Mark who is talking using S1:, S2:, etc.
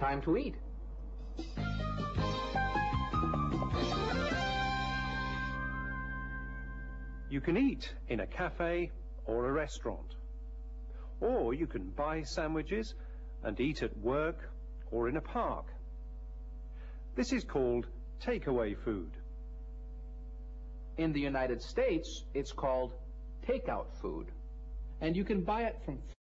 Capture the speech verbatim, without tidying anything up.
S1: time to eat.
S2: You can eat in a cafe or a restaurant. Or you can buy sandwiches and eat at work or in a park. This is called takeaway food.
S1: In the United States, it's called takeout food, and you can buy it from